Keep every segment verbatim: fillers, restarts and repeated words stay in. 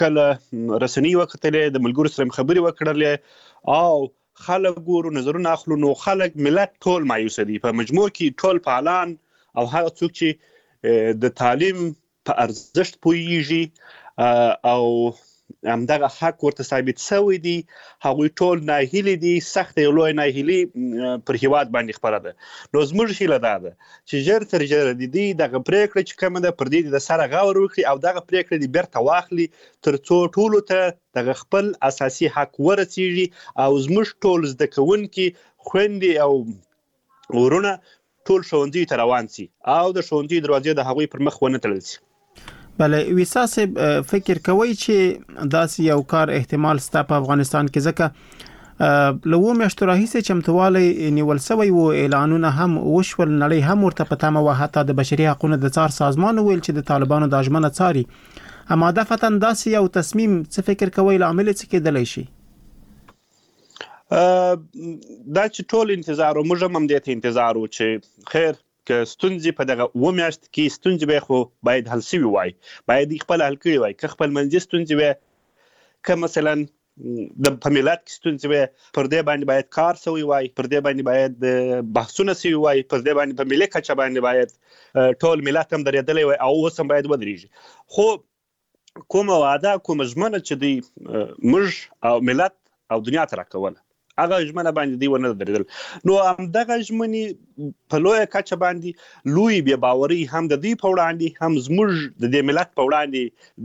کله رسنۍ وکتلې، د ملګرو سره خبرې وکړلې او خلک ګورو نظرونه اخلو، نو خلک ملت ټول مایوسه دي. په مجموع کې ټول فعالان او هغه څوک چې د تعلیم په ارزښت پوهیږي او همدغه حق ورته ثابت شوی دی، هغوی ټول ناهیلي دي. سخته یو لویه ناهیلي پر هیواد باندې خپره ده. نو زموږ هیله دا ده چې ژر تر ژره د دې دغه پرېکړه چې کومه ده پر دې د سره غور وکړي او دغه پرېکړه دې بیرته واخلي، تر څو ټولو ته دغه خپل اساسي حق ورسیږي او زموږ ټول زده کوونکي، خویندې او ورونه ټول ښوونځیو ته روان سي او د ښوونځي دروازې د هغوی پر مخ ونه تړل سي. بله ویسا صاحب، فکر کوي چې داسې یو کار احتمال ستا په افغانستان کې؟ ځکه له اووه میاشتو راهیسې چمتووالی نیول سوی و، اعلانونه هم وشول، نړۍ هم ورته په تمه وه، حتی د بشري حقونو د څار سازمان ویل چې د طالبانو دا ژمنه څاري. امادفتاً داسې یو تصمیم څه فکر کوي لامل څه کېدلی شي؟ دا چې ټول انتظار و، موږ هم همدې ته انتظار و چې خیر که ستونزې په دغه اووه میاشت کې ستونزې به خو باید حل شوي وای، باید یې خپل حل کړي وای. که خپل منځي ستونزې وای، که مثلا د په ملت کې ستونزې وای، پر دې باندې باید کار شوی وای، پر دې باندې باید بحثونه شوي وای، پر دې باندې په ملي کچه باندې باید ټول ملت هم درېدلی وای او اوس هم باید ودرېږي. خو کومه وعده، کومه ژمنه چې دوی موږ او ملت او دنیا ته راکوله، هغه ژمنه باندې دوی ونه درېدل. نو همدغه ژمنې په لویه کچه باندې لوی بې باوري هم د دوی په وړاندې هم زموږ د دې ملت په وړاندې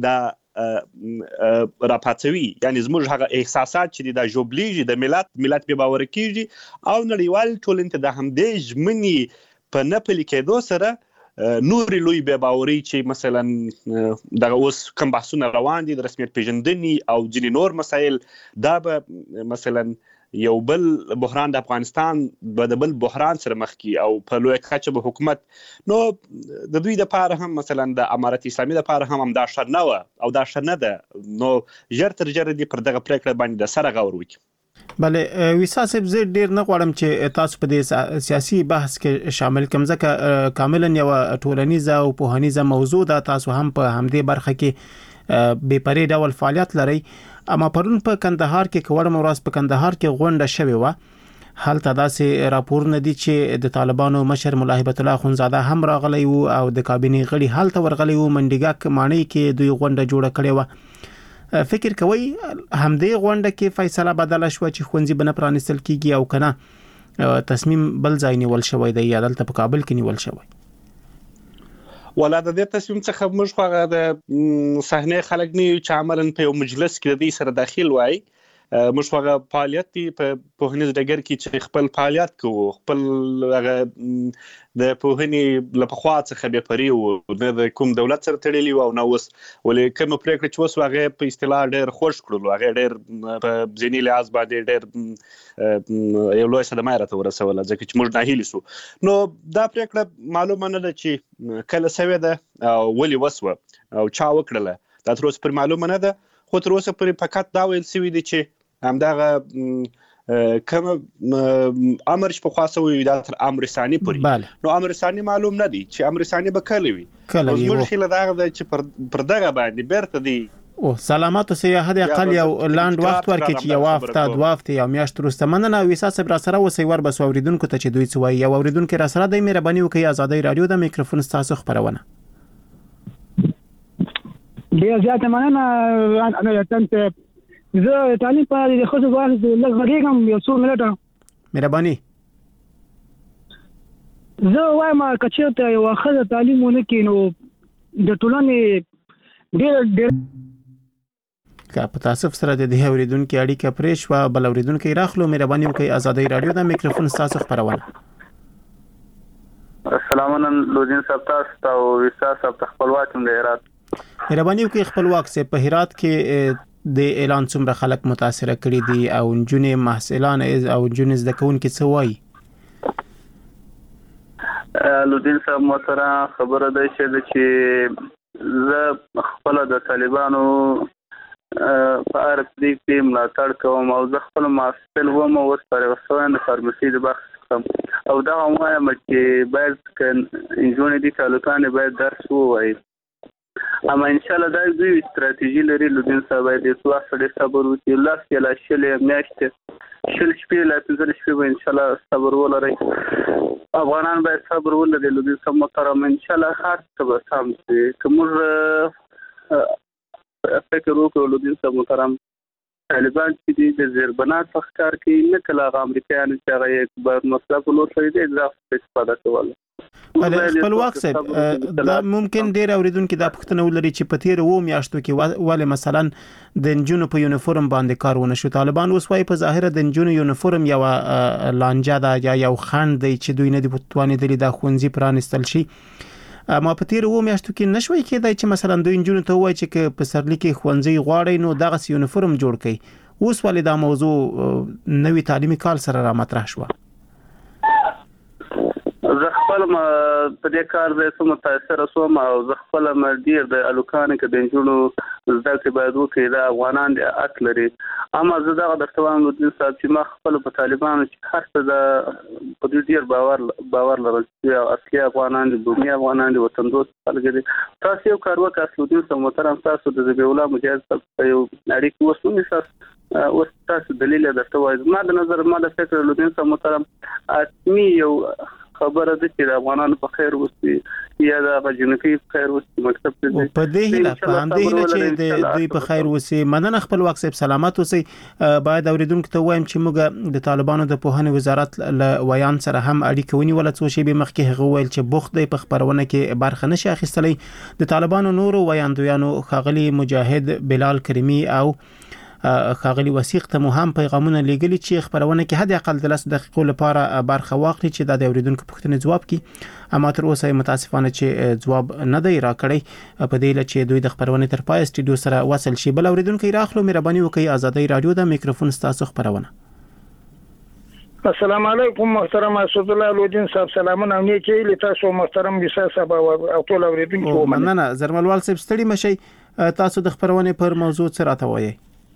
دا راپاڅوي. یعنې زموږ هغه احساسات چې دي دا ژوبلیږي، د ملت ملت بې باوره کېږي او نړیوال ټولنې ته د همدې ژمنې په نه پلي کېدو سره نورې لوی بې باوري چې مثلا دغه اوس کوم بحثونه روان دي د رسمیت پېژندنې او ځینې نور مسایل، دا به مثلا یو بل بحران د افغانستان به د بل بحران سره مخ کی او په لویه کچه به حکومت، نو د دوی دپاره هم مثلا د امارت اسلامي دپاره هم همدا ښه نه وه او دا ښه نه ده. نو ژر تر ژره دې پر دغه پرېکړه باندې د سره غور وکړي. بله ویسا صاحب، زه ډیر نه غواړم چې تاسو په دې سیاسي بحث کې شامل کړم، ځکه کاملا یوه ټولنیزه او پوهنیزه موضوع ده. تاسو هم په همدې برخه کې بې پرې ډول فعالیت لرئ. اما پرون په کندهار کې کوړم ورځ په کندهار کې غونډه شوې وه. هلته داسې راپورونه دي چې د طالبانو مشر ملا هیبت الله اخونزاده هم راغلی و او د کابینې غړي هلته ورغلی و. منډیګک ماڼۍ کې دوی غونډه جوړه کړې وه. فکر کوئ همدې غونډه کې فیصله بدله شوه چې ښوونځي به نه پرانیستل کیږي او کنه تصمیم بل ځای نیول شوی دی یا دلته په کابل کې نیول شوی؟ ولا د دې تصمیم څخه موږ خو هغه د صحنې خلک نه یو چې عملاً په یو مجلس کې د دې سره داخل وای. موږ خو هغه فعالیت دی په پوهنیز ډګر کې چې خپل فعالیت کوو، خپل هغه د پوهنې له پخوا څخه بې پرې وو، نه د کوم دولت سره تړلي وو او نه اوس. ولې کومه پرېکړه چې اوس هغه په اصطلاح ډېر خوږ کړلو، هغه ډېر په ذهني لحاظ باندې ډېر یو لوی صدمه راته ورسوله، ځکه چې موږ ناهیلي سو. نو دا پرېکړه معلومه نه ده چې کله سوې ده او ولې وسوه او چا وکړله، دا تر اوسه پورې معلومه نه ده. خو تر اوسه پورې فقط دا ویل سوي دي چې همدغه کوم امر چې پخوا سوی دا تر امر ثاني پورې. نو امر ثاني معلوم نه دی چې امر ثاني به کله وي. زموږ هیله دا ده چې پر دغه باندې بیرته دی او سلامات اوسئ، حد اقل یو لاند وخت ورکړي چې یو هفته دوه هفتې یا میاشت وروسته. مننه ویسا صاحب را سره اوسئ. ور بسو اوریدونکو ته چې دوی څه وایي. یو اوریدونکی را سره دی، مهرباني وکړئ ازادۍ راډیو د میکروفون ستاسو خپرونه. ډېر زیاته مننه. انا ته زه تعلیم په دې خصوص باندې لږ غږیږم یو څو منټه. مهرباني. زه وایم که چېرته یوه ښځه تعلیم ونه کړي نو د ټولنې ډېر ډېر که په تاسف سره د دې اوریدونکي اړیکه پرې شوه، بل اوریدونکی راخلو. مهرباني وکړئ ازادۍ راډیو د میکروفون ستاسو خپرونه. السلام علیکم لودین صاحب، تاسو ته او ویسا صاحب ته خپلواک یم د هرات. مهرباني وکړئ خپلواک صاحب، په هرات کې د اعلان څومره خلک متاثره کړي دي او نجونې محصلان او نجونې زده کوونکي څه وایي؟ لودین صاحب محترم، خبره ده چې زه خپله د طالبانو په اړه پرېږدي کې ملاتړ کوم او زه خپل محصل وم او اوس فارغ شوی د فارمسي د بحث کوم او دغه وایم چې باید که نجونې دي که هلکانې باید درس ووایي اما ان شاء الله دا دوی استراتیژي لري لودین صاحب د سوا سره صبر وکړي لاس کې لا شلې میاشتې شل شپې لا پنځه شپې به ان شاء الله صبر ولري افغانان باید صبر ولري لودین صاحب محترم ان شاء الله هر څه به سم شي کوم فکر وکړو لودین صاحب محترم طالبان چې د زیربنات ښکار کوي نه کله امریکایانو چې هغه بر مصرف لور شوی دی دا استفاده کوله خپلواک صاحب دا ممکن ډیر اوریدونکو دا پوښتنه ولري چې په تیر و میاشتو کې ولې مثلا د نجونو په یونیفورم باندې کارونه شو طالبان اوس وايي په ظاهر د نجونو یونیفورم یو لانجه ده یا یو خند دی چې دوی نه دي توانېدلي د خونځي پرانستل شي ما په تیر و میاشتو کې نشوي کېدای چې مثلا دوی نجونو ته وایي چې په سرلی کې خونځي غواړي نو دغه یونیفورم جوړ کړي اوس ولې دا موضوع نوې تعلیمي کال سره را مطرح شو زه خپل ما په دې کار د سم متاثر شوم او زه خپل مدیر د الوکان کې د انجونو زده کړې باید وکړي دا افغانان د حق لري اما زه دا د توان لودین صاحب چې ما خپل په طالبانو چې هر څه د په دې ډیر باور باور لرل چې اصلي افغانان د دنیا افغانان د وطن دوست خلک دي تاسو یو کار وکړئ لودین صاحب محترم تاسو د ذبیح الله مجاهد صاحب یو اړیکه وسونی تاسو اوس تاسو دلیل درته وایي ما د نظر ما د فکر لودین صاحب محترم اتمی یو خبره ده چې د افغانانو په خیر وستي یا د جنکی په خیر وستي مکتب ته په دې هیله په همدې هیله چې د دوی په خیر وستي مننه خپلواک صاحب سلامات اوسئ باید اوریدونکو ته وایم چې موږ د طالبانو د پوهنې وزارت له ویان سره هم اړیکه ونیول څو شی به مخکې هغه ویل چې بوخت دی په خبرونه کې برخه نشي اخیستلی د طالبانو نورو ویاندویانو خاغلی مجاهد بلال کریمی او خاغلی وثیق ته هم پیغامونه لګلی چې خبرونه کې حد اقل د لس دقیقو لپاره برخه واخلي چې د اوریدونکو پوښتنې جواب کړي اما تر اوسه متاسفانه چې جواب نه دی راکړی په دې لچ دوی د خبرونه تر پای سټډیو سره وصل شي بل اوریدونکو راخلو مهرباني وکړئ آزادۍ رادیو د میکروفون ستاسو خبرونه السلام علیکم محترم اسد الله لودین صاحب سلامونه نیکی لتاسو محترم وسا صاحب او ټول اوریدونکو مننه زرملوال صاحب ستړي مشي تاسو د خبرونه پر موضوع سره راوي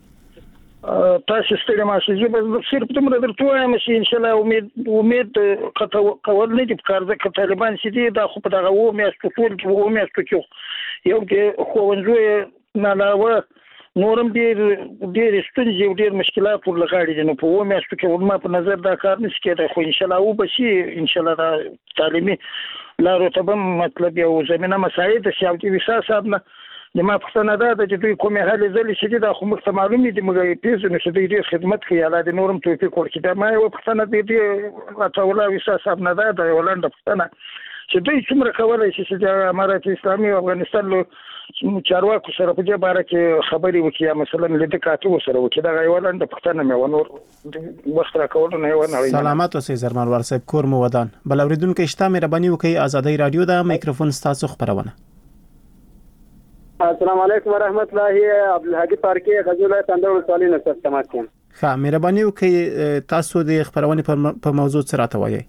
تاسو ستړي ماشي چې صرف تمره درته وایم چې ان شاء الله امید امید کول نه دي کار ځکه طالبان چې دي دا خو په دغه و میاشتو ټول کې و میاشتو کې یو کې خوونځو نه علاوه نورم ډیر ډیر ستونزې او ډیر مشکلات ور لغاړي دي نو په و میاشتو کې ورما په نظر دا کار نشي کېدای خو ان شاء الله و بشي ان شاء الله دا تعلیمي لارو ته مطلب یو زمينه مساعد سیاوتي وسا صاحب نه د ما پښتنه ده چې دوی کومه حالې زلي چې دا خو مخته معلومې دي موږ پیژنو چې دوی ډېر خدمت کوي علاوه د نورم توفیق ورکړي دا ما یو پښتنه دي راټوله وسا صاحب نه ده د ولنډ پښتنه چې دوی څومره کولای شي چې د امارات اسلامي او افغانستان له چارواکو سره په دې باره کې خبرې وکړي مثلا لیدل کاتو سره وکړي دا ولنډ پښتنه مې ونور وخت را کول نه ونه سلامات اوسئ زرمنور صاحب کور مو ودان بل اوریدونکو اشته مهرباني وکړئ آزادۍ رادیو د میکروفون ستاسو خبرونه السلام علیکم ورحمت الله عبدالحقی فارکی غزوله تندر ولسوالی نصر سمات کیم ښه مهرباني وکړئ تاسو د خبرونه په موضوع سره راوایي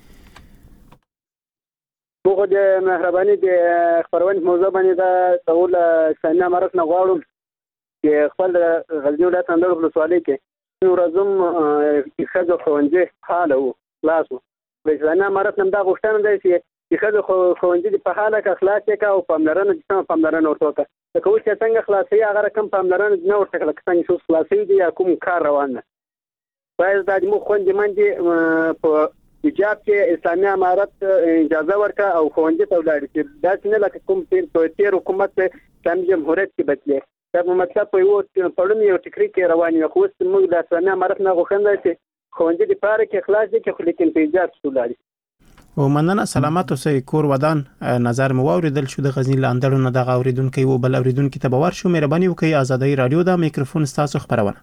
موږ د مهرباني د خبرونه موضوع باندې دا ټول څنګه مرګ نه غواړم چې خپل غزوله تندر ولسوالی کې نو رزم خځو خوندې حاله و خلاصو به څنګه مرګ نم دا غوښتنه ده چې چې خځو خوندې په حاله کې اخلاص کې او پاملرنه د سم پاملرنه ورته که کوم چې څنګه خلاصي هغه رقم پاملرنه نه ورته کله څنګه شو خلاصي دي یا کوم کار روان ده باید د مو خوندې منډي په ایجاب کې اسلامي امارت اجازه ورکا او خوندې ته ولاړ چې دا څنګه لکه کوم تیر تیر حکومت اسلامي جمهوریت کې بدلې دا مطلب په یو پړم یو ټکری کې روان یو خو موږ د اسلامي امارت نه غوښنه چې خوندې لپاره کې اخلاص دي چې خو لیکن په ایجاب ولاړ او مننه سلامات اوسئ کور ودان نظر مو اوریدل شو د غزنی لاندړو نه د اوریدونکو او بل اوریدونکو ته باور شو مهرباني وکړئ آزادۍ رادیو د میکروفون ستاسو خبرونه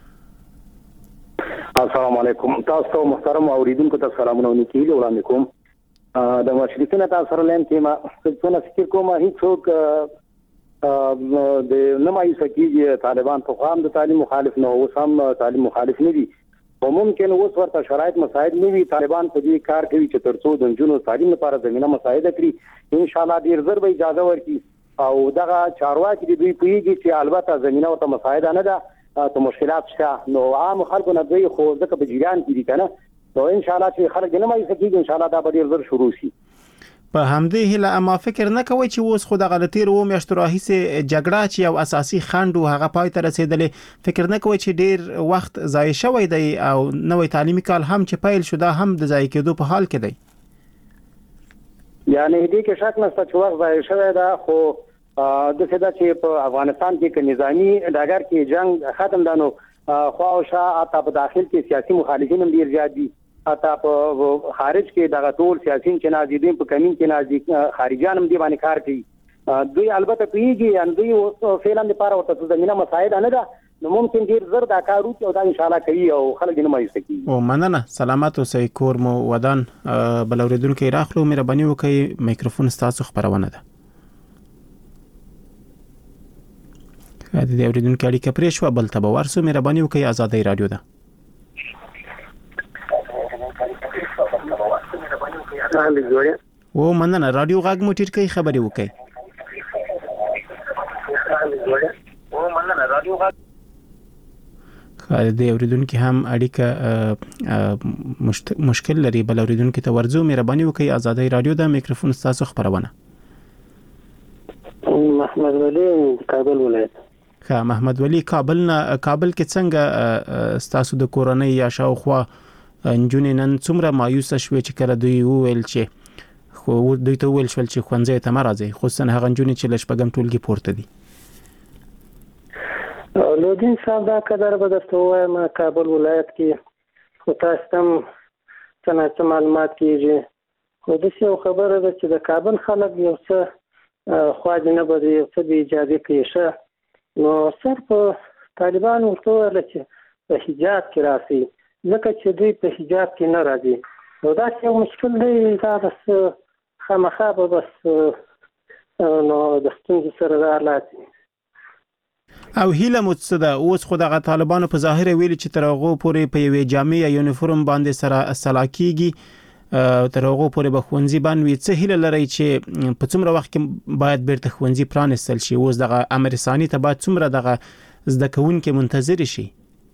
السلام علیکم تاسو محترم اوریدونکو ته سلامونه ونکي وړاندې کوم د مشرکین تاسو سره لیم چې ما څه فکر کوم هیڅ څوک د نمایي سکیږي طالبان په قام د تعلیم مخالف نه او سم تعلیم مخالف نه دي او ممکن اوس ورته شرایط مساعد نه وي طالبان په دې کار کوي چې ترڅو د جنونو تعلیم لپاره زمينه مساعده کړي ان شاء الله ډیر زر به اجازه ورکړي او دغه چارواکي دوی پیږي چې البته زمينه او مساعده نه ده ته مشکلات شته نو عام خلکو نه دوی خو ځکه په جریان کې دي کنه نو ان شاء الله چې خلک نه مې سکیږي ان شاء الله دا به ډیر زر شروع شي په همدې هله اما فکر نه کوي چې اوس خو د غلطي رو میاشتو راهیسه جګړه چې یو اساسي خنډ او هغه پای ته رسیدلې فکر نه کوي چې ډیر وخت ضایع شوی دی او نوې تعلیمي کال هم چې پیل شو دا هم د ضایع کېدو په حال کې دی یعنی دې کې شک نشته چې وخت ضایع شوی دا خو د څه دا چې په افغانستان کې ک نظامی ډګر کې جنگ ختم دانو خو او شاه اته په داخل کې سیاسي مخالفین هم ډیر زیات دي اته په خارج کې دغه ټول سیاسيين چې نازیدین په کمین کې نازیک خارجيان هم دی باندې کار کوي دوی البته پیږي ان دوی فعلا لپاره ورته زمينه مساعد نه ده نو ممکن ډیر زر دا کار وکړي او دا ان شاء الله کوي او خلک یې مایوس کوي او مننه سلامات اوسئ کور مو ودان بل اوریدونکو راخلو مهرباني وکړئ میکروفون ستاسو خبرونه ده د دې اوریدونکو اړیکه پرې شو بل ته ورسو مهرباني وکړئ آزادۍ رادیو ده و مننه رادیو غږ مو ټیټ کوي خبري وکړي و مننه رادیو غږ د اوریدونکو هم اړیکه مشکل لري بل اوریدونکو ته ورزو مهرباني وکړئ آزادۍ رادیو د میکروفون تاسو خبرونه محمد ولی کابل ولایت ښه محمد ولی کابل نه کابل کې څنګه تاسو د کورنۍ یا شاوخوا انجونې نن څومره مایوسه شوې چې کله دوی وویل چې خو دوی ته وویل شول چې ښوونځی ته مه راځئ خصوصا هغه انجونې چې له شپږم ټولګي پورته دي نوردین صاحب دا قدر به درته ووایم کابل ولایت کې خو تاسو ته هم څه نه څه معلومات کېږي خو داسې یو خبره ده چې د کابل خلک یو څه خواجې نه به یو څه بې اجازې پېښه نو صرف طالبان ورته وویل چې په حجاب کې راسئ ځکه چې دوی په حجاب کې نه راځي نو دا یو مشکل دی دا بس خامخا به بس نو د ستونزې سره دا حالات او هیله مو څه ده اوس خو دغه طالبانو په ظاهر ویلي چې تر هغه پورې په یوې جامع یا یونیفورم باندې سره اصلاح کیږي تر هغه پورې به ښوونځي باندې څه هیله لري چې په څومره وخت کې باید بیرته ښوونځي پرانستل شي اوس دغه امر ثاني ته باید څومره دغه زده کوونکي منتظر شي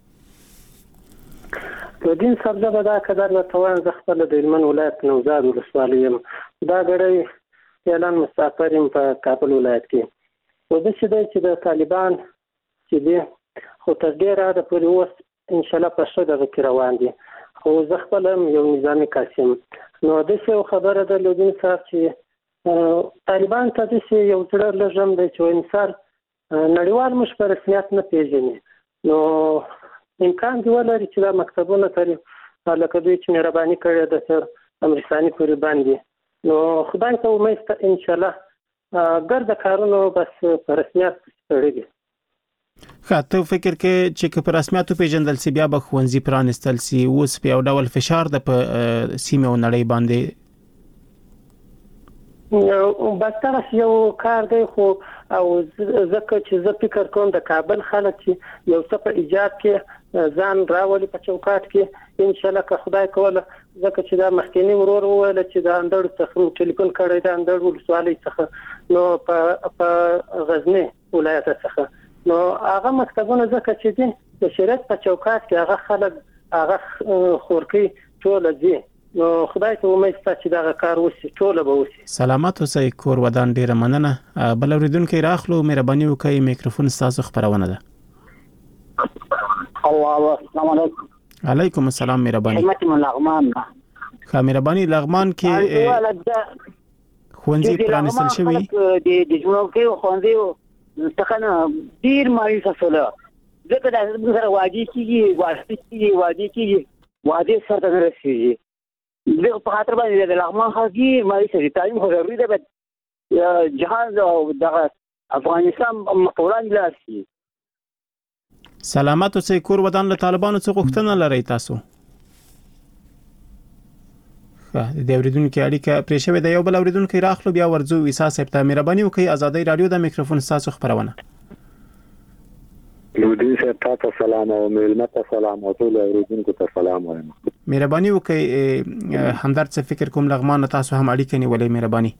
دین سبزه به دا قدر به توان زه خپل د هلمند ولایت نوزاد ولسوالۍ یم دا ګړی فعلا مسافر یم په کابل ولایت کې خو داسې دی چې د طالبان چې دي خو تر ډېره حده پورې اوس انشاءالله په ښه دغه کې روان دي خو زه خپله هم یو نظامي کس یم نو داسې یو خبره ده لودین صاحب چې طالبان ته داسې یو زړه لږ هم دی چې انسان نړیوال موږ په رسمیت نه پېژني نو امکان دی ولري چې دا مکتبونه ترې لکه دوی چې مهرباني کړې ده تر امریکاني پورې باندې نو خدای ته امید شته انشاءالله ګرده کارونو بس په رسمیت تړلي ښه ته فکر کې چې په رسمیت پیژندل سي بیا به ښوونځي پرانستل سي اوس په یو ډول فشار د په سیمه او نړۍ باندې بس دا یو کار دی خو او ځکه چې زه فکر کوم د کابل خلک چې یو څه په ایجاد کې ځان راولي په چوکاټ کې ان شاء الله که خدای کوله ځکه چې دا مخکینی ورور وویل چې د اندړ څخه ټلیفون کړی دا اندړ ولسوالۍ څخه نو په په غزنی ولایت څخه نو هغه مکتبونه ځکه چې دي د شریعت په چوکاټ کې هغه خلک هغه خورکي ټول دي نو خدای ته امید شته چې دا کار وشي ټول به وشي سلامات اوسئ کور ودان ډیره مننه بل اوریدونکو راخلو مهرباني وکړئ میکروفون تاسو خبرونه ده الله السلام علیکم علیکم السلام مهرباني حکمت من لغمان خا مهرباني لغمان کې خوندې پرانستل شوی د د جنوب کې خوندې څنګه ډیر مایوس سره ځکه دا سره واجی کیږي واجی کیږي واجی کیږي واجی سره نه رسیږي دغه په خاطر باندې د لغمان خاصي مایوس دي تعلیم خو ضروري ده جهاز او د افغانستان مقولان لاسي سلامات اوسئ کور ودان له طالبانو څخه غوښتنه لري تاسو ښه د اوریدونکو اړیکه پرې شوې ده یو بل اوریدونکو راخلو بیا ورځو ویسا صاحب ته مهرباني وکړئ آزادۍ رادیو د میکروفون تاسو خبرونه لودین صاحب تاسو سلام او ملمت سلام او ټول اوریدونکو ته سلام وایم مهرباني وکړئ همدرد څه فکر کوم لغمان تاسو هم اړیکه نیولې مهرباني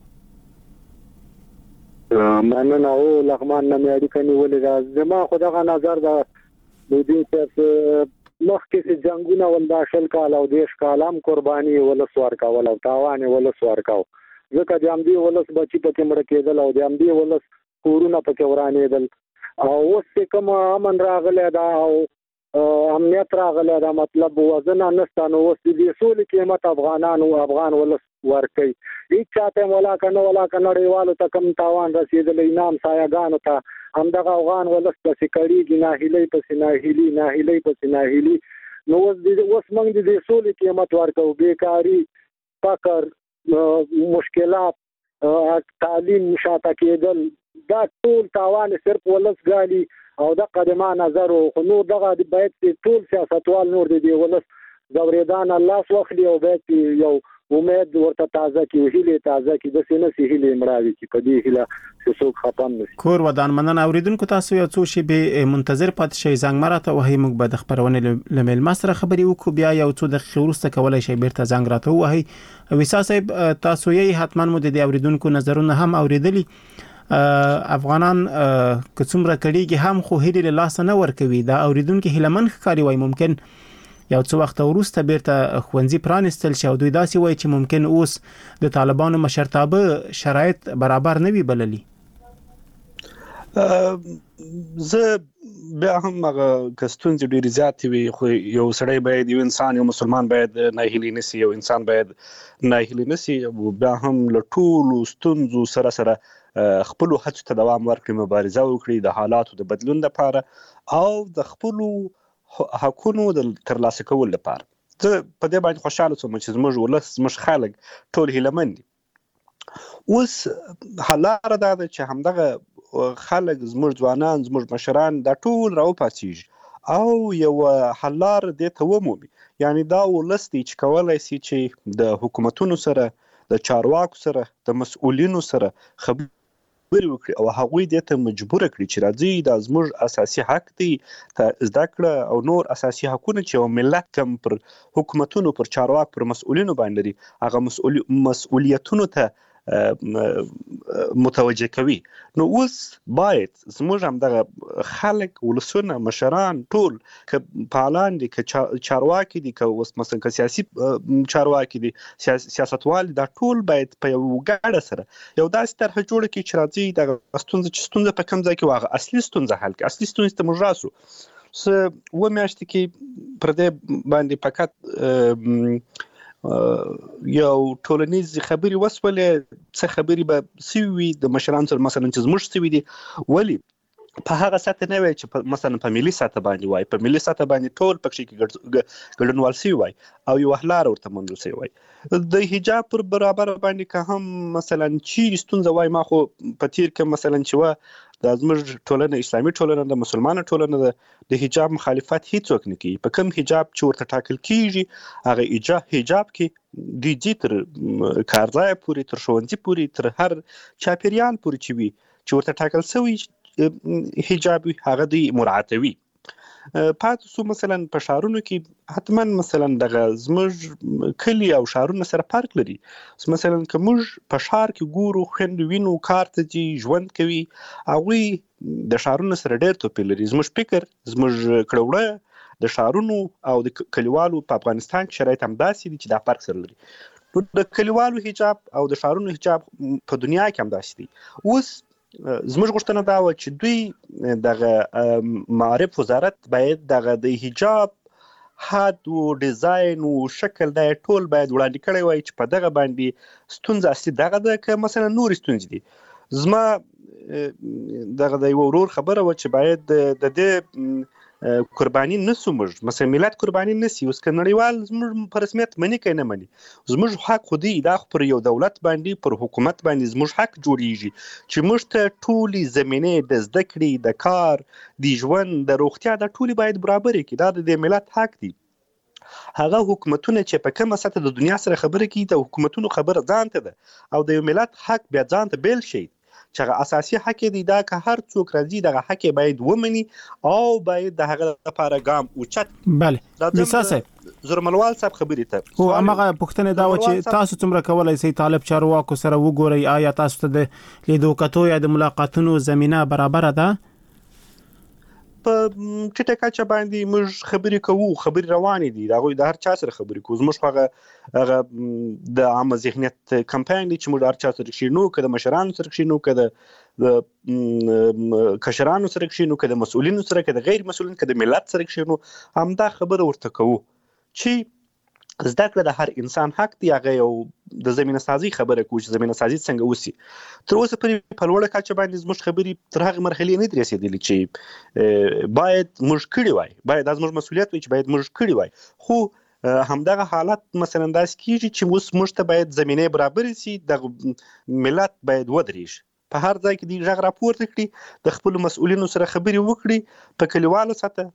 مننه او لغمان نه اړیکه نیولې ده زما خدغه نظر ده لودین صاحب مخکې چې جنگونه ول داخل کال او دیش کالم قرباني ول سوار کاول او تاوان ول سوار کاو ځکه د همدې ولس بچي پکې مړه کېدل او د همدې ولس کورونه پکې ورانېدل او اوس چې کوم امن راغلی دا او امنیت راغلی دا مطلب وزنه نشته نو اوس د سولې قیمت افغانانو افغان ولس ورکوي هیڅ چاته ولاکه نه ولاکه نړیوالو ته کوم تاوان رسېدلی نام سایهګانو ته همدغه افغان ولس پسې کړېږي ناهیلۍ پسې ناهیلي ناهیلۍ پسې ناهیلي نو اوس اوس موږ د دې سولې قیمت ورکوو بیکاري فقر مشکلات تعلیم شاته کېدل دا ټول تاوان صرف ولس ګالي او د قدمه نظر او نور دغه باید ټول سیاستوال نور دي ولس زوریدان الله واخلي او باید یو امید ورته تازه کی هیله تازه کی د سینې سي هیله مړاوي کی په دې هیله چې څوک ختم نشي کور ودان مننه اوریدونکو تاسو یو څو شی به منتظر پات شي زنګ مراته وهي موږ به د خبرونه لمل ماسره خبري وکړو بیا یو څو دقیقې وروسته کولای شي بیرته زنګ راته وهي وسا صاحب تاسو یې حتما مو د اوریدونکو نظرونه هم اوریدلی افغانان که څومره کړيږي هم خو هېري له لاس نه ورکوي دا اوریدونکو هلمن ښکاری وای ممکن یو څو وخت وروسته بیرته خوندزي پرانستل شو دوی داسې وای چې ممکن اوس د طالبانو مشرتابه شرایط برابر نه وي بللي زه بیا هم هغه کستون چې ډیر زیات وي خو یو سړی باید یو انسان یو مسلمان باید ناهیلی نسی یو انسان باید ناهیلی نسی بیا هم له ټولو ستونزو سره سره خپل هڅو ته دوام ورکړي مبارزه وکړي د حالاتو د بدلون لپاره او د خپل حقونو د ترلاسه کولو لپاره زه په دې باندې خوشاله شوم چې زموږ ولس زموږ خلک ټول هیلهمن دي اوس حالاره دا ده چې همدغه خلک زموږ ځوانان زموږ مشران دا ټول راوپاڅېږي او یو حلار دې ته ومومي یعنی دا ولس دی چې کولای شي چې د حکومتونو سره د چارواکو سره د مسؤلینو سره خبرې وکړي او هغوی دې ته مجبور کړي چې راځي دا زموږ اساسي حق دی ته زده کړه او نور اساسي حقونه چې یو ملت کم پر حکومتونو پر چارواکو پر مسؤلینو باندې لري هغه مسؤل مسؤلیتونو ته متوجه کوي نو اوس باید زموږ هم دغه خلک ولسونه مشران ټول که فعالان دي که چارواکي دي که اوس مثلا که سیاسي چارواکي دي سیاستوال دا ټول باید په یو ګډه سره یو داسې طرحه جوړه کړي چې راځي دغه ستونزه چې ستونزه په کوم ځای کې واغه اصلي ستونزه حل کړي اصلي ستونزې ته موږ راسو څه اوه میاشتې کې پر دې باندې فقط یو ټولنیز خبري وسولې څه خبري به سوي د مشران سره مثلا چې زموږ سوي دي ولی په هغه ساته نه وي چې مثلا په ملي ساته باندې وای په ملي ساته باندې ټول پکې کې ګډونوال سی وای او یو احلار ورته منل سی وای د حجاب پر برابر باندې که هم مثلا چې ستونزه وای ما خو په تیر کې مثلا چې و د زموږ ټولنه اسلامي ټولنه د مسلمانانو ټولنه د حجاب مخالفت هیڅوک نه کوي په کوم حجاب چې ورته ټاکل کیږي هغه حجاب کې د دې تر کارځای پوري تر ښوونځي پوري تر هر چاپیریال پوري چې وي چې ورته ټاکل شوی حجاب هغه دی مراعاتوي پاتې سو مثلا په شهرونو کې حتما مثلا دغه زموږ کلی او شهرونه سره فرق لري مثلا که موږ په شهر کې ګورو خویندې وینو کار ته ځي ژوند کوي هغوی د شهرونو سره ډېر توپیر لري زموږ فکر زموږ کړه د شهرونو او د کلیوالو په افغانستان کې شرایط همداسې دي چې دا فرق سره لري نو د کلیوالو حجاب او د شهرونو حجاب په دنیا کې همداسې دي اوس زموږ غوښتنه دا وه چې دوی دغه معارف وزارت باید دغه د حجاب حد او ډیزاین او شکل دا ټول باید وړاندې کړی وای چې په دغه باندې ستونزه اصلي دغه ده که مثلا نورې ستونزې دي زما دغه د یو ورور خبره وه چې باید د دې قرباني نسو موږ مثلا ملت قرباني نسی اوس که نړیوال زموږ په رسمیت مني که نه مني زموږ حق خو دی دا خو پر یو دولت باندې پر حکومت باندې زموږ حق جوړیږي چې موږ ته ټولې زمینې د زده کړې د کار د ژوند د روغتیا دا ټولې باید برابرې کړي دا د ملت حق دی هغه حکومتونه چې په کومه سطح د دنیا سره خبرې کوي د حکومتونو خبره ځان ته ده او د یو ملت حق بیا ځان ته بیل شي چې هغه اساسي حق دی دا که هر څوک راځي دغه حق باید ومني او باید د هغه لپاره ګام اوچت بله وساسه زرملوال صاحب خبرې ته هو هغه پوښتنه دا و چې تاسو څومره کولای شئ طالب چارواکو سره وګورئ آیا تاسو ته د لیدو کتو یا د ملاقاتونو زمينه برابر ده په ټیټه کچه باندې موږ خبرې کوو، خبرې روانې دي، د هغوی د هر چا سره خبرې کوو. زموږ خو هغه هغه د عامه ذهنیت کمپاین دی چې موږ هر چا سره کښېنو، که د مشرانو سره کښېنو، که د کشرانو سره کښېنو، که د مسؤلینو سره، که د غیر مسؤلین، که د ملت سره کښېنو، همدا خبره ورته کوو چې زده کړه د هر انسان حق دی. هغه یو د زمینه سازي خبره کوو چې زمینه سازي څنګه وسی. تر اوسه پورې په لوړه کچه باندې زموږ خبرې تر هغه مرحلې نه دي رسېدلې چې باید موږ کړي وای، باید دا زموږ مسؤلیت وي چې باید موږ کړي وای. خو همدغه حالت مثلا داسې کېږي چې اوس موږ ته باید زمینه برابر شي، د ملت باید ودرېږي، په هر ځای کې د غږ راپورته کړي، د خپلو مسؤلینو سره خبرې وکړي، په کلیوالو سطح،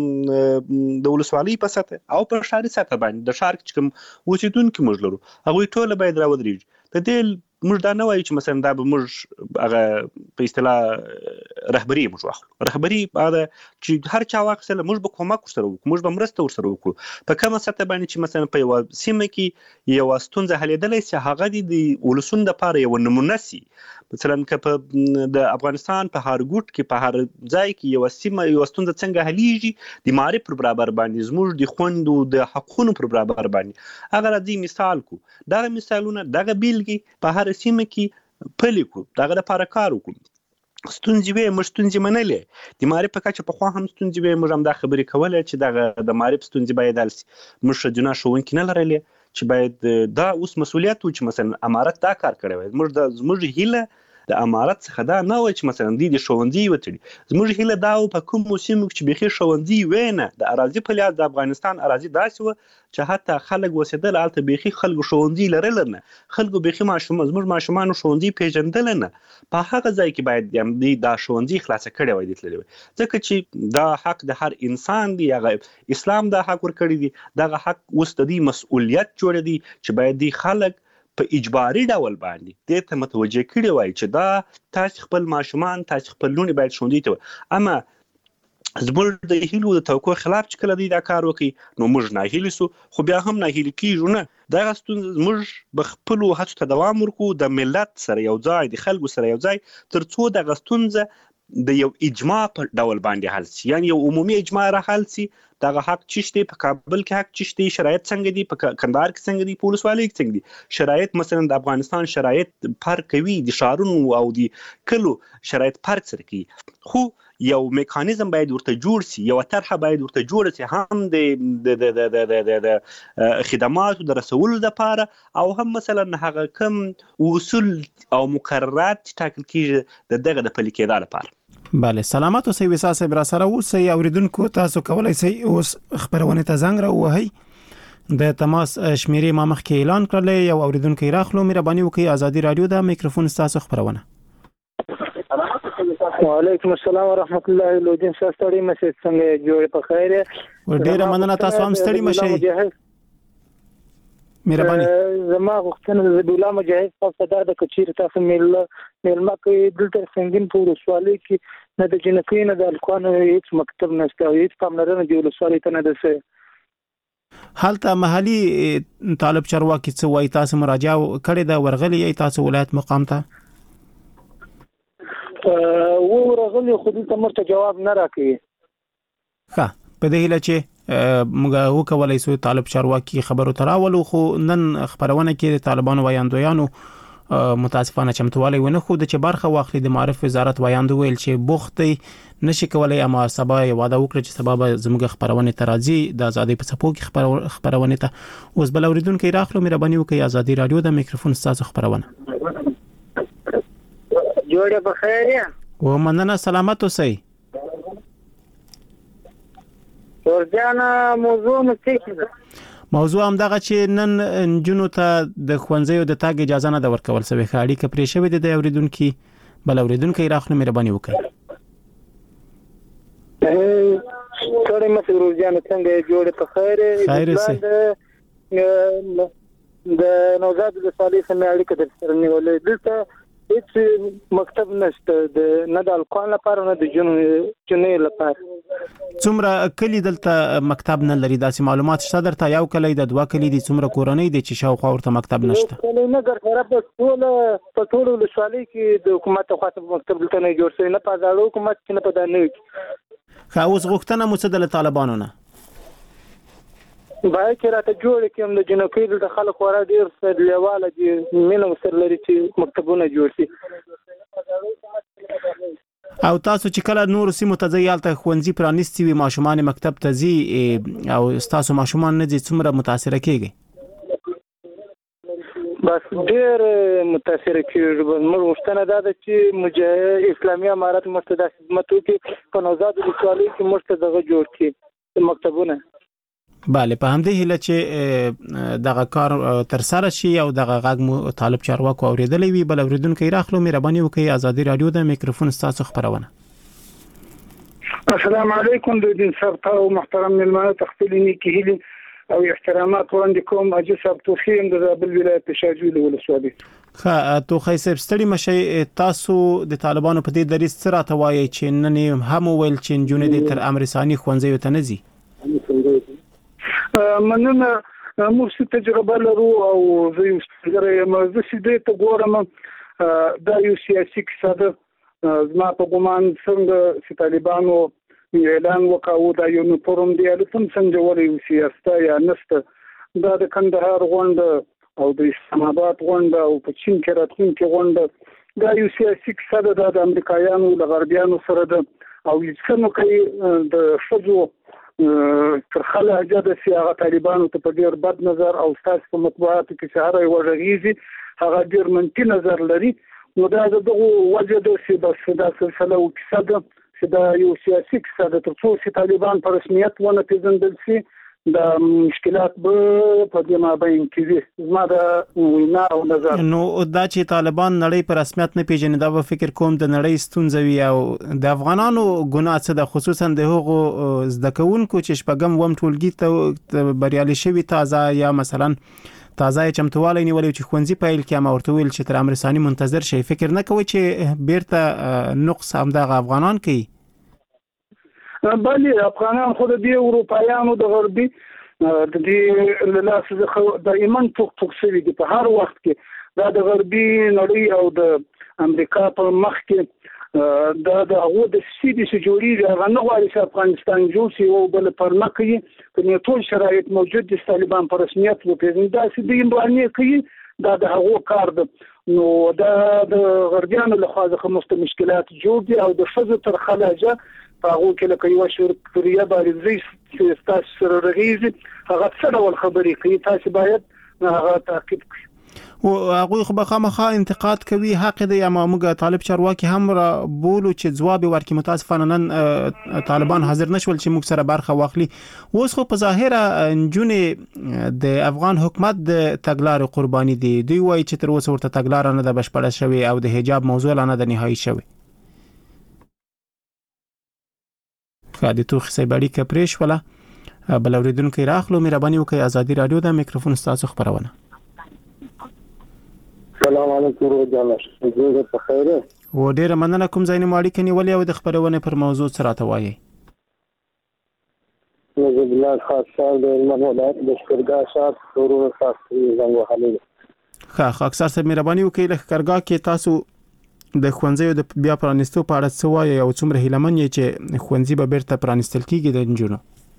په د ولسوالۍ په سطح او په ښاري سطح باندې د ښار کې چې کوم اوسېدونکي موږ لرو هغوی ټوله باید راودرېږي. د دې موږ دا نه وایو چې مثلا دا به موږ هغه په اصطلاح رهبري موږ واخلو. رهبري هغه چې هر چا واخیستله، موږ به کومک ورسره وکړو، موږ به مرسته ورسره وکړو په کومه سطح باندې چې مثلا په یوه سیمه کې یوه ستونزه حلېدلی سي، هغه دې د ولسونو دپاره یوه نمونه سي. مثلا که په د افغانستان په هر ګوټ کې، په هر ځای کې یوه سیمه یوه ستونزه څنګه حلېږي، د معارف پر برابر باندې، زموږ د خوندو د حقونو پر برابر باندې، هغه راځي مثال کو. دغه مثالونه، دغه بیلګې په هر سیمه کې پلي کړو، دغه دپاره کار وکړو. ستونزې وې، موږ ستونزې منلې، د معارف په کچه پخوا هم ستونزې وې، موږ هم دا خبرې کولې چې دغه د معارف ستونزې باید حل سي. موږ ښځینه ښوونکي نه لرلې چې باید دا اوس مسؤلیت و چې مثلا امارت دا کار کړی وای. موږ د زموږ هیله د امارت څخه دا نه وای چې مثلا دوی د ښوونځي وتړي. زموږ هیله دا و په کومو سیمو کې چې بیخي ښوونځي وی نه، د اراضي په لحاظ د افغانستان اراضي داسې وه چې حتی خلک اوسېدل هلته بیخي خلکو ښوونځي لرل نه، خلکو بیخي ماشومان زموږ ماشومانو ښوونځي پیژندل نه. په هغه ځای کې باید دوی دا ښوونځي خلاصه کړی وای، دې تللی وای، ځکه چې دا حق د هر انسان دی. هغه اسلام دا حق ورکړی دی، دغه حق اوس د دوی مسؤلیت جوړ دی چې باید دوی خلک په اجباري ډول باندې دې ته متوجه کړي وای چې دا تاسو خپل ماشومان، تاسو خپل لوڼې باید ښوونځي ته وای. اما زموږ د هیلو د توقع خلاف چې کله دوی دا کار وکړي نو موږ ناهیلي سو، خو بیا هم ناهیلي کېږو نه. دغه ستونزه موږ به خپلو هڅو ته دوام ورکړو، د ملت سره یو ځای، د خلکو سره یو ځای، تر څو دغه ستونزه د یو اجماع په ډول باندې حل سي، یعنی یو عمومي اجماع را حل سي. دغه حق چشته په کابل کې حق چشته، شرایط څنګه دي، په کندهار کې څنګه دي، په ولسوالۍ کې څنګه دي شرایط. مثلا د افغانستان شرایط فرق کوي، د ښارونو او د کلو شرایط فرق سره کوي، خو یو میکانیزم باید ورته جوړ سي، یو طرحه باید ورته جوړ سي، هم د د د د د د خدماتو د رسولو لپاره، او هم مثلا هغه کم اصول او مقررات ټاکل کیږي د دغه د پلي کېدا لپاره. بله، سلامات اوسئ وسا صاحب، را سره اوسئ. اوریدونکو تاسو کولای شئ اوس خبرونه ته زنګ راوهئ. د تماس شمیرې ما مخکې اعلان کړل، یو اوریدونکو راخلو، مهرباني وکړئ. ازادي رادیو د میکروفون تاسو خبرونه. وعلیکم السلام ورحمت الله. لودین تاسو ته مسج څنګه جوړ په خیر؟ ډیره مننه، تاسو هم ستړي مشئ. مهرباني. زما غوښتنه د زبیلا مجاهد تاسو ته د کچیر تاسو مل ملما کې دلته څنګه په ولسوالۍ کې نه د جنکې نه د الکوانو هیڅ مکتب نشته، هیڅ پاملرنه دی ولسوالۍ ته نه ده. حالته محلي طالب چارواکي څه وایي؟ تاسو مراجعه کړې ده، ورغلي ای تاسو ولایت مقام ته؟ و ورغلي خو دې ته مرته جواب نه راکړي. ښه، په دې هیله چې موږ وکولای شو طالب چارواکي خبرو تراولو، خو نن خبرونه کې د طالبانو وایاندویانو متاسفانه چمتووالی ونه خو د چې برخه واخلي. د معرف وزارت وایاندو ویل چې بوختي نشي کولای، اما سبا وعده وکړه چې سبا به زموږ خبرونه ترازی د ازادي په صفو کې خبرونه ته. اوس بل اوریدونکو راخلو، مهرباني وکړئ. ازادي رادیو د میکروفون تاسو خبرونه. جوړه بخیر یا و مننه، سلامت اوسئ. ورجانا موضوع مستقل موضوع هم دغه چې نن نجونو ته د ښوونځیو د تاګ اجازه نه ده ورکول شوې، اړیکه پرې شوې ده. د اوریدونکو بل اوریدونکو راخلو، مهرباني وکړئ. ټول مسو ورجانا څنګه جوړه په خیر؟ خیر سي د نوزاد د صالح سره اړیکه د سره نیولې دلته هیڅ مکتب نشته، د نه د الکوان لپاره نه د جنونې لپاره. څومره کلی دلته مکتب نه لري؟ داسې معلومات شته درته؟ یو کلی د دوه کلی دي، څومره کورنۍ دي چې شاوخوا ورته مکتب نشته؟ کلی نه ګرځره په ټول په ټول ولسوالۍ کې د حکومت خاطر مکتب دلته نه جوړ شوی، نه په ځاړو حکومت کې نه په دانه کې. خو اوس غوښتنه مو څه د طالبانو نه باید چې راته جوړ کړم د جنکې د خلک ورا ډیر لیواله دي مینه سره لري چې مکتبونه جوړ شي او تاسو چې کله نور سیمو ته ځئ هلته ښوونځي پرانیستي وي ماشومان مکتب ته ځي او ستاسو ماشومان نه ځي څومره متاثره کیږي بس ډیر متاثره کیږي موږ غوښتنه دا ده چې مجاهد اسلامي امارت موږ ته د خدمت وکړي په نوزاد ولسوالۍ کې موږ ته دغه جوړ کړي مکتبونه بله په همدې هیله چې دغه کار تر سره شي او دغه غږ مو طالب چارواکو اوریدلی وي بل اوریدونکو راخلو مهرباني وکړئ ازادي رادیو د میکروفون ستاسو خبرونه السلام علیکم د دین صاحب او محترم ملمانه تخفیلینی کهلی او احترامات وړاندې کوم اجي صاحب توخیم د زابل ولایت شاجوی ولسوالۍ خا تو خیسب ستړي مشي تاسو د طالبانو په دې دریس سره توایي چې نن هم ویل چې جنونې تر امر ثاني خوندزي ته نزي مننه موږ تجربه لرو او زه یو څنګه یم زه سیده ته ګورم دا یو سیاسي کساده زما په ګمان څنګه چې طالبانو اعلان وکاو دا یو فورم دی البته څنګه ولې سیاسته یا نسته دا د کندهار غونډه او د اسلام آباد غونډه او په چین کې راتلونکي غونډه دا یو سیاسي کساده د امریکایانو له غربیانو سره ده او څنګه کوي د فزو تر خله اجازه سي هغه طالبانو ته په ډیر بد نظر او تاسو په مطبوعاتو کې چې هغه وژغيزي هغه ډیر منفي نظر لري نو دا دغه وجه د سي بس دا سلسله او کیسه چې دا یو سیاسي کیسه د تر څو چې طالبان په رسمیت ونه پیژندل شي د مشکلات به په دې مابین کې زما د وینا او نظر نو دا چې طالبان نړۍ په رسمیت نه پیژني دا به فکر کوم د نړۍ ستونزوي او د افغانانو ګناه څه د خصوصا د هغو زده کوونکو چې شپږم وم ټولګي ته بریالي شوي تازه یا مثلا تازه چمتوالی نیولې چې خوندزي پیل کې ما ورته ویل چې تر امر ثاني منتظر شي فکر نه کوي چې بیرته نقص هم د افغانان کوي بله افغانان خود دی اروپایانو د غربي د دې لاس دایمن ټوک ټوک شوی دی په هر وخت کې دا د غربي نړۍ او د امریکا په مخ کې دا د هغه د سیدي سجوري هغه نه غواړي چې افغانستان جوړ شي او بل پرمه کوي په ټول شرایط موجود دي طالبان په رسمیت وپیژني دا چې د امبانې کوي دا د هغه کار ده نو دا د غربیانو له خوا څخه مست مشکلات جوړ دي او د فزو تر خلاجه هغه کې لکه یو شرکتیا باندې چې تاسو سره رغیږي هغه څه ډول خبرې کوي تاسو باید هغه تعقیب کړئ او هغه خو به خامخا انتقاد کوي حق دی اما موږ طالب چارواکي هم را بولو چې ځواب ورکړي متاسفانه نن طالبان حاضر نشول چې موږ سره برخه واخلي اوس خو په ظاهره جنې د افغان حکومت د تګلار قرباني دي دوی وایي چې تر اوسه ورته تګلار نه د بشپړه شوی او د حجاب موضوع نه د نهایی شوی خادي تو خسيبالي کپریش ولا بل اوریدونکو راخلو مهرباني وکړئ ازادي رادیو د میکروفون ستاسو خبرونه السلام علیکم ورحمه الله په خیر و ډیر مننه کوم ځای نه ماړی کني ولې او د خبرونه پر موضوع سره توایي نو بلال خاصه د المولات د شکرګا شات ورو تاسو زنګ وهلې ښه ښه اکثر سره مهرباني وکړئ له شکرګا کې تاسو د خوندزي د بیا پرانستو په اړه څه وایي او څومره هیلمن یې چې خوندزي به بیرته پرانستل کیږي د جنونو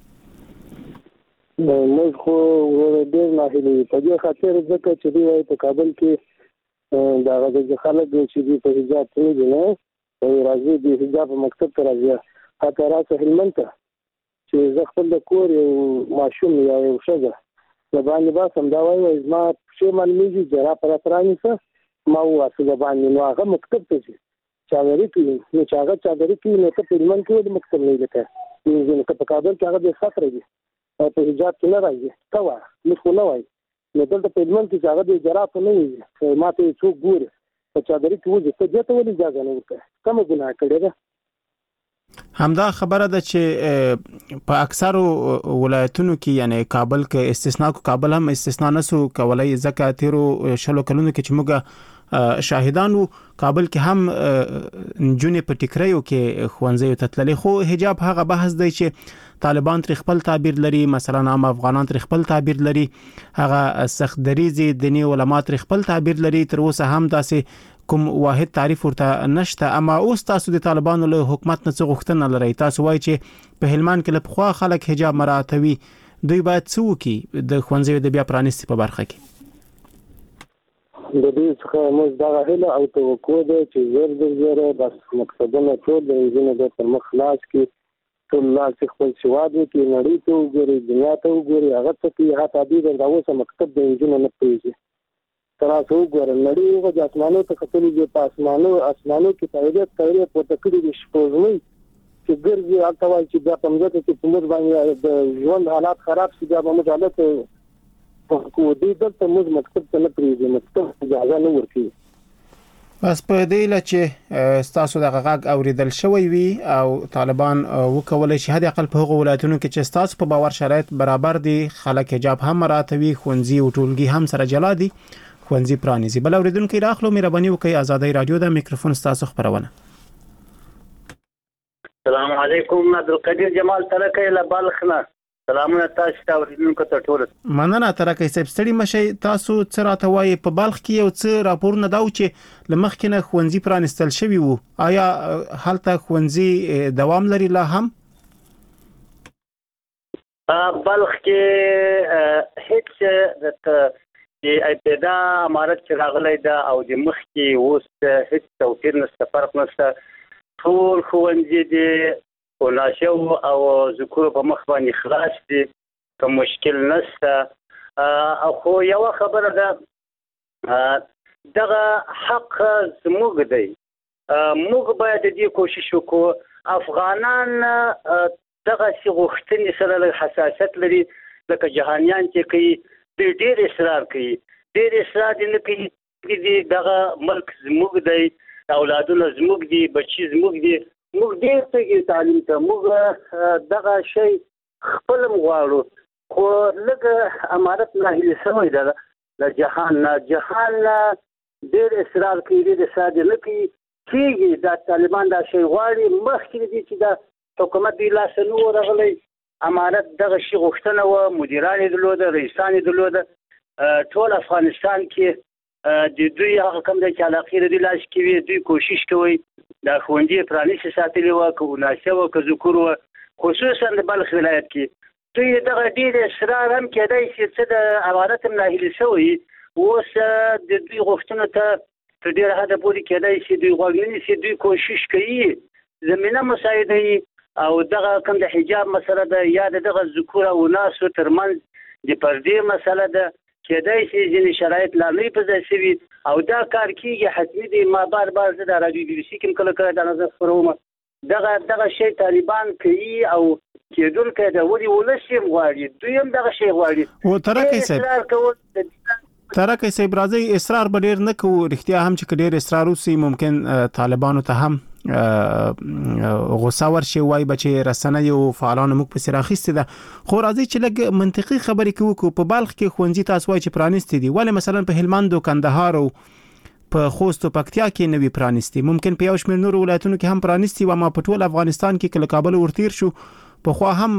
نو موږ خو ډېر نه هیلې په دې خاطر ځکه چې دی په کابل کې دا غږ خلک چې په حجاب کې نه او راځي د حجاب مکتب ته راځي هغه راځي هلمند ته چې زه خپل د کور یو ماشوم یا یو شګه د باندې با سم دا وایي ما چې من میږي جرا پر ترانی څه ما واسه د باندې نو هغه مکتب ته چې چاغري کې نو چاغه چاغري کې نو ته په من کې د مکتب نه لته نو په کابل کې هغه د خطر دی او په حجاب کې نه راځي تا وا نو خو نه وای نو دلته په من کې هغه د جرا په نه وي ما ته څوک ګوره په چاغري کې وځي ته دته ولې اجازه نه ورکړه کوم ګناه کړی ده همدا خبره ده چې په اکثرو ولایتونو کې یعنی کابل کې استثناء کو کابل هم استثناء نسو کولای ځکه تیرو شلو کلونو کې چې موږ شاهدانو کابل کې هم جنې په ټیکریو کې خوانځي ته تللي خو حجاب هغه بحث دی چې طالبان تر خپل تعبیر لري مثلا عام افغانان تر خپل تعبیر لري هغه سخت دریزي دینی علما تر خپل تعبیر لري تر اوسه هم داسې کوم واحد تعریف ورته نشته اما اوس تاسو د طالبانو له حکومت نه څه غوښتنه لري تاسو وایي چې په هلمند کې له خوا خلک حجاب مراعاتوي دوی باید څه وکړي د خوانځي د بیا پرانیستي په برخه کې د دې څخه موږ دا هله او توقع ده چې زر زر زر بس مقصدونه ټول د انجینر د پر مخ خلاص کې ټول لاس خپل سواد کې نړۍ ته وګوري دنیا ته وګوري هغه ته کې هغه تعبیر دا اوسه مکتب د انجینر نه پیږي تراسو وګورئ نړۍ هغه د اسمانو ته کتلې چې په اسمانو اسمانو کې تایید تایید په تکړه د شپږمې چې ګرځي هغه وایي چې دا پمځه کې په موږ باندې د ژوند حالات خراب شي دا به موږ حالت په کو دې دلته موږ مکتب ته نه پریږدي مکتب اجازه نه ورکوي بس په دې لچ تاسو د غږ اوریدل شوی وي او طالبان وکولای شي هدا خپل په هغو ولایتونو کې چې تاسو په باور شرایط برابر دي خلک حجاب هم مراتوي خونځي او ټولګي هم سره جلا دي خونځي پرانیزي بل اوریدونکو راخلو مهرباني وکي آزادۍ رادیو د میکروفون تاسو خبرونه السلام علیکم عبدالقدیر جمال ترکه له بلخنه سلامونه تاسو ته اوریدونکو ته ټول مننه ترکه سپ ستړي مشي تاسو څه راته وایي په بلخ کې یو څه راپورونه داو چې لمخکینه خونځي پرانستل شوی وو آیا هلته خونځي دوام لري لا هم بلخ کې هیڅ د چې ابتدا امارت چې راغلی دا او د مخ کې اوس هیڅ توپیر نشته فرق نشته ټول ښوونځي دي او ناشو او ذکر په مخ باندې خلاص دي کوم مشکل نشته او خو یو خبره ده دغه حق زموږ دی موږ باید دې کوشش وکړو افغانان دغه څه غوښتنې سره حساسیت لري لکه جهانیان چې کوي ډېر ډېر اصرار کوي ډېر اصرار نه کوي چې دغه ملک زموږ دی اولادونه زموږ دي بچي زموږ دي موږ ډېر څه تعلیم ته موږ دغه شی خپل غواړو خو لږ امارت ناهیلي شوی ده له جهان نه جهان ډېر اصرار کوي ډېر اصرار نه کوي کېږي دا طالبان دا شی غواړي مخکې دي چې دا حکومت دی لاس نه ورغلی امارت دغه شی غوښتنه و مدیران یې درلوده رئیسان یې درلوده ټول افغانستان کې د دوی هغه کوم د علاقې د لاس کې وي دوی کوشش کوي دا ښوونځي پرانیستي ساتلي وو که ناشته وو که ذکر وو خصوصا د بلخ ولایت کې دوی دغه ډېر اصرار هم کېدای شي چې د امارت هم ناهیلي شوی اوس د دوی غوښتنو ته تر ډېره حده پورې کېدای شي دوی غوږ نه نیسي دوی کوشش کوي زمینه مساعدوي او دغه کوم د حجاب مسله ده یا دغه ذکور او ناسو ترمنځ د پردې مسله ده کېدای شي ځینې شرایط لا نه په ځای شوي او دا کار کېږي حتمي دی ما بار بار زه د رادیو بي بي سي کې کله کله دا نظر خپروم دغه دغه شی طالبان کوي او کېدونکی د ولې ولس یې غواړي دوی هم دغه شی غواړي او ترکه صاحب ترکه صاحب راځي اصرار به ډېر نه کوو رښتیا هم چې ډېر اصرار وسي ممکن طالبانو ته هم غوسه ورشي وای بچي رسنه یو فعالانو موږ په سراخیسته ده خو راځي چې لګ منطقي خبرې کوو په بلخ کې خوندې تاسو وای چې پرانیستي دي ولې مثلا په هلمند او کندهار او په خوست او پکتیا کې نوي پرانیستي ممکن په یو شمېر نور ولایتونو کې هم پرانیستي و ما په ټول افغانستان کې کله کابل ورتیر شو په خو هم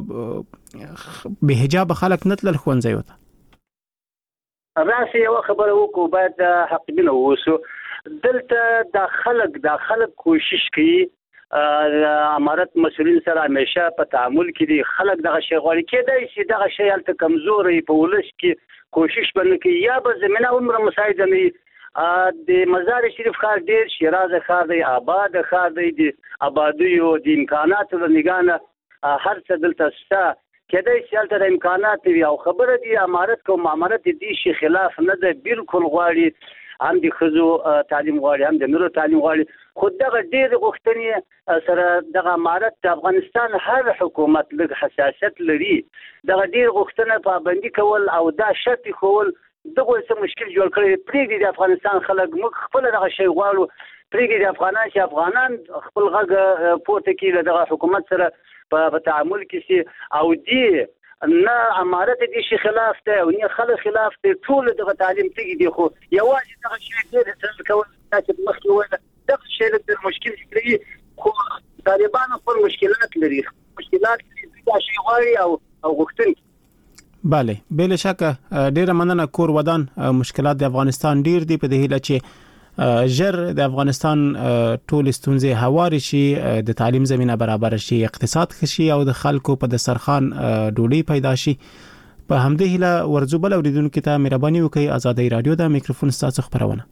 به حجاب خلک نتل خوندې وته راسي یو خبره وکړو باید حق بینه ووسو دلته د خلک د خلک کوشش کوي امارت مسؤلین سره همیشه په تعامل کې دي خلک دغه شی غواړي کېدای شي دغه شی هلته کمزوري په ولس کې کوشش باندې کوي یا به زمینه عمره مساعده نه د مزار شریف ښار ډېر شیراز ښار دی آباد ښار دی د آبادیو د امکاناتو له نګاه هر څه دلته شته کېدای شي هلته د امکانات وي او خبره دي امارت کوم امارت دې شي خلاف نه ده بالکل غواړي هم د ښځو تعلیم غواړي هم د نورو تعلیم غواړي خو دغه ډېرې غوښتنې سره دغه امارت د افغانستان هر حکومت لږ حساسیت لري دغه ډېر غوښتنه پابندي کول او دا شرط کول دغه څه مشکل جوړ کړی پرېږدي د افغانستان خلک موږ خپله دغه شی غواړو پرېږدي د افغانان چې افغانان خپل غږ پورته کړي له دغه حکومت سره په تعامل کې شي او دې نه امارت دي شي خلاف ته او نه خلک خلاف ته ټول د تعلیم تیږي دي خو یوازې دغه شی ډېر څه کول چې مخکې وایي دغه شی د مشکل فکري خو طالبان خپل مشکلات لري مشکلات دا شی غواړي او او غوښتنې بله بل شک ډیره مننه کور ودان مشکلات د افغانستان ډیر دي په دې هیله چې ژر د افغانستان ټول ستونزې هواري شي د تعلیم زمينه برابر شي اقتصاد خشي او د خلکو په دسترخوان ډوډۍ پیدا شي په همدې هیله ورزو بل اوریدونکو ته مهرباني وکړئ آزادۍ رادیو د میکروفون ستاسو خبرونه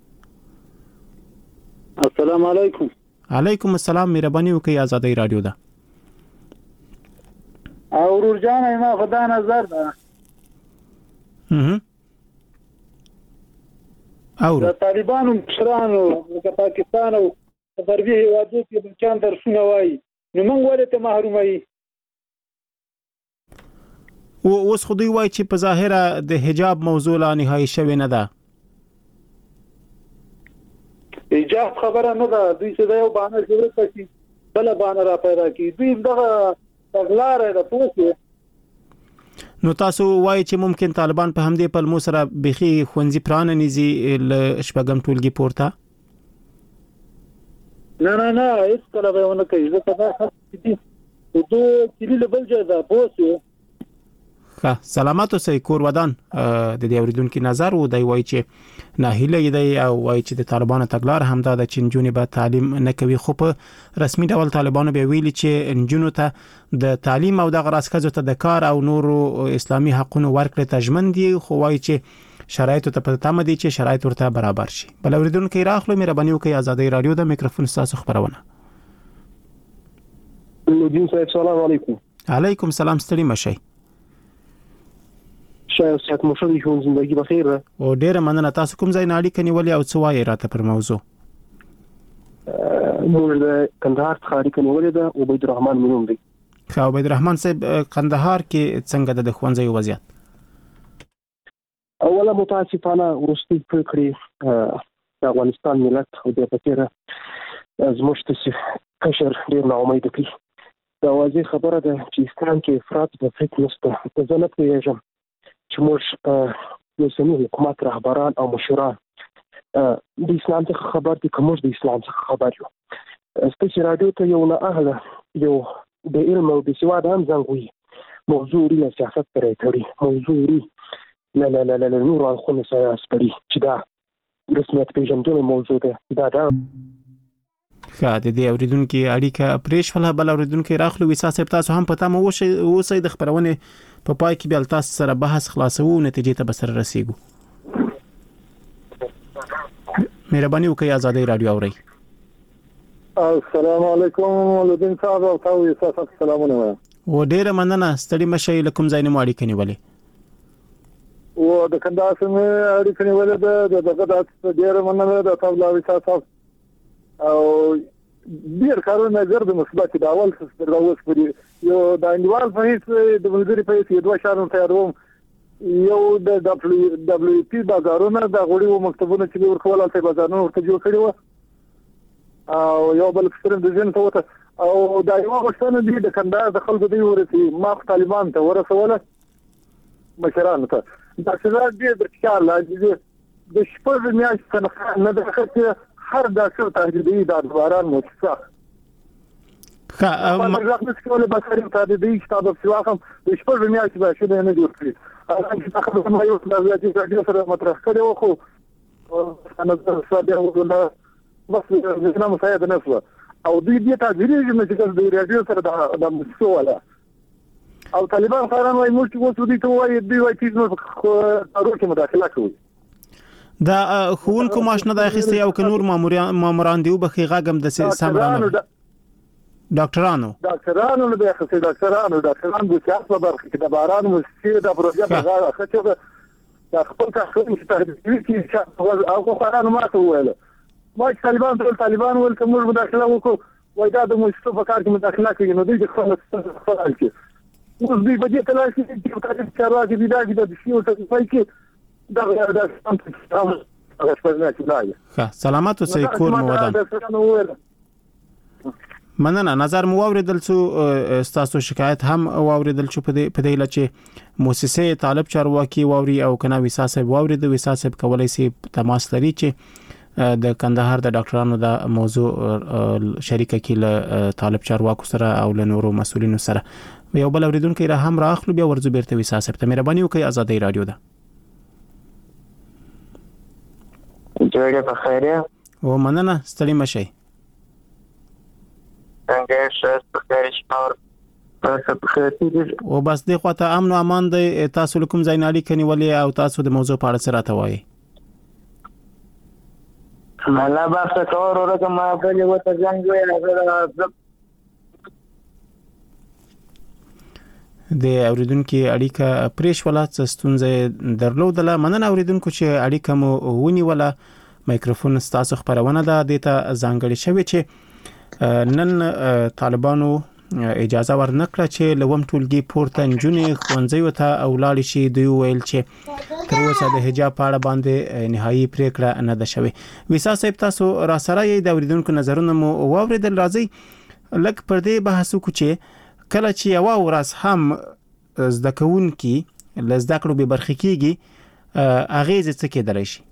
السلام علیکم علیکم السلام مهرباني وکړئ آزادۍ رادیو ده او ورجان ما خدای نظر ده اها او د طالبانو مشرانو د پاکستان او غربي هیوادو کې بچان درسونه وایي نو موږ ولې ته محرومي او اوس خو دوی وایي چې په ظاهره د حجاب موضوع لا نهایی شوی نه ده حجاب خبره نه ده دوی څه یو باندې جوړ کړي بل باندې را پیدا کی دوی دغه تغلار ده پوهه نو تاسو وایي چې ممکن طالبان په همدې پلمو سره بخي خونځي پران نيزي ل شپږم ټولګي پورته نه نه نه هیڅ کله به ونه کوي زه په هغه دي او دوه کلی بل ځای ده بوسه ښه سلامات اوسئ کور ودان د دې اوریدونکو نظر و دی وایي چې ناهیله دی او وایي چې د طالبانو تګلار همدا د چنجونی به تعلیم نه کوي خو په رسمي ډول طالبانو به ویلي چې انجونو ته د تعلیم او د غراسکزو ته د کار او نورو اسلامي حقوقو ورکړه تضمن دي خو وایي چې شرایط ته په تمه دي چې شرایط ورته برابر شي بل اوریدونکو راخلو مهرباني وکړئ آزادۍ رادیو د میکروفون تاسو خبرونه نورجین صاحب سلام علیکم علیکم سلام ستړي مشي شاید سات مو شوي جون زندگی بخیر او ډیره مننه تاسو کوم ځای ناړي کني ولې او څه وایي راته پر موضوع موږ د کندهار څخه اړیکه نیولې ده عبید الرحمن مونږ دی خو عبید الرحمن صاحب کندهار کې څنګه د ښوونځي وضعیت اوله متاسفانه ورستي پکړي د افغانستان ملت او د فکر زموږ ته کشر ډیر نا امید دي دا واضح خبره ده چې اسلام کې افراط د فکر نشته زه نه پیژنم چې موږ د سنوي حکومت رهبران او مشران د اسلام څخه خبر دي کوم د اسلام څخه خبر یو ستاسو رادیو ته یو نه اهله یو د علم او د سواد هم زنګوي موضوع لري سیاست پرې کړی موضوع لري لا لا لا لا نور خو نه سپری چې دا رسمیت پیژندل موضوع ده دا دا خا د دې اوریدونکو اړیکه پریش فل بل اوریدونکو راخلو وسا صاحب تاسو هم پتا مو وشه اوسې د خبرونه په پای کې بل تاسو سره بحث خلاصو نتیجې ته بسر رسیدو مهرباني وکړئ آزادۍ رادیو اوري السلام علیکم ولودین صاحب او تاسو تاسو سلامونه و ډیره مننه ستړي مشه لکم زاینه مو اړیکه نیولې و د کندهار سره اړیکه نیولې ده دغه د ډیره مننه ده تاسو لا وسا او ډیر کارونه زر د مثبت د اول څخه د اوس پورې یو د انډیوال په هیڅ د ملګری په هیڅ دوه شهرونو تیاروم یو د دبليو دبليو پی بازارونه د غوړیو مکتبونو چې ورکول ته بازارونه ورته جوړ کړي و او یو بل څه د ځین ته وته او دا یو غوښتنه دي د کندهار د خلکو دی ورته ما طالبان ته ورسوله مشران ته دا څه دې د ښکار لاجی د شپږ میاشتې نه د خطه هر داسې تهدیدي د باران موسسه خا ما زه نه څه بس هر تهدیدي شتاب په واخم د شپږ میاشتې به شنه نه جوړ کړی هغه چې تاسو ما یو د ځای سره مطرح کړو خو انا ساده ولا بس زه نه مساعد نه شو او دوی دې تهدیدي چې د ریاضي سره د موسسه ولا او طالبان قرار وايي موږ چې وڅ دي ته وايي دوی وايي چې نو تاروکه مداخله کوي دا خونکو ماشنه د اخیسته یو کنور ماموران ماموران دی وبخي غاګم د سمرانو ډاکټرانو ډاکټرانو له اخیسته ډاکټرانو ډاکټرانو د سیاست برخه کې د باران مستری د پروژه په غاړه خچو د خپل تخصص چې تهدیدي چې او قرانو ما ته ویل ما طالبان ټول طالبان ول کوم مداخله وکړو وای دا د مستو په کار کې مداخله کوي نو دوی د خپل خپل کې اوس دوی په دې تلاش کې چې په کار کې دی دا د شیو ته پای کې دا دا څنګه ښه سلامات اوسئ کور مو ودان مننه. نظر مو اوریدل څو تاسو شکایت هم اوریدل چې په دې په دې لچې مؤسسه طالب چارواکي ووري او کنه ویسا صاحب ووري د ویسا صاحب کولای شي تماس لري چې د کندهار د ډاکټرانو د موضوع شریک کله طالب چارواکو سره او له نورو مسولینو سره یو بل اوریدونکو را هم راخلو بیا ورزو بیرته ویسا صاحب ته مهرباني وکړئ. آزادۍ رادیو ده. جوړه په خیره او مننه ستړي مشي. څنګه شې په شپور تاسو په خاطر او بس د خواته امن او امان د تاسو کوم ځای نه لیکنی ولې او تاسو د موضوع په اړه سره توایي. مالا باسه کور ورته ما په یو ته څنګه وایي د اوریدونکو اړیکه پریش ولا ستونزې درلودله. مننه اوریدونکو چې اړیکه مو ونی ولا مایکروفون تاسو خبرونه ده د ته ځانګړي شوی چې نن طالبانو اجازه ورنکړه چې لوم ټولګي پورته نجونې ښوونځي ته اولاړ شي. دوی ویل چې تر اوسه د حجاب په اړه باندې نهایي پریکړه نه ده شوې. ویسا صاحب تاسو را سره یې د اوریدونکو نظرونه مو واوریدل. راځي لکه پر دې بحث وکړو چې کله چې یو ورځ هم زده کوونکي لزده کړو به برخه کیږي اغیز څه کېدلی شي؟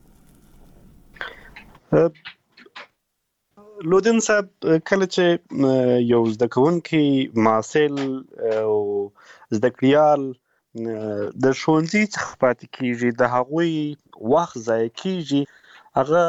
لودین صاحب کله چې یو زده کوونکی محصل او زده کړیال د ښوونځي څخه پاتې کیږي د هغوی وخت ضایع کیږي هغه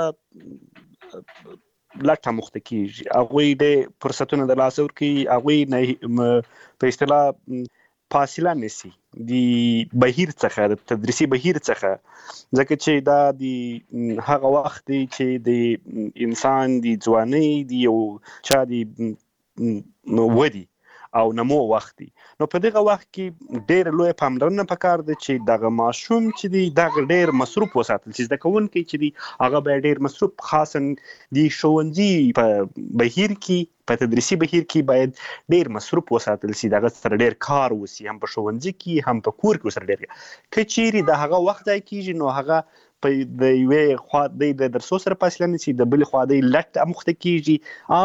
لټه مخته کیږي هغوی د فرصتونو د لاسه ورکوي هغوی په اصطلاح فاصله نسی د بهیر څخه د تدریسي بهیر څخه ځکه چې دا د هغه وخت دی چې د انسان د ځوانۍ د یو چا د ودی او نمو وخت دی. نو په دغه وخت کې ډېر لوی پاملرنه پکار ده چې دغه ماشوم چې دی دغه ډېر مصروف وساتل چې زده کوونکی چې دی هغه به ډېر مصروف خاصا د ښوونځي په بهیر کې په تدریسي بهیر کې باید ډېر مصروف وساتل شي دغه سره ډېر کار وسی هم په ښوونځي کې هم په کور کې سره ډېر کچېری د هغه وخت ځای کیږي نو هغه په د یوې خوا د درسو سره فاصله نشي د بل خوا د لټ مخته کیږي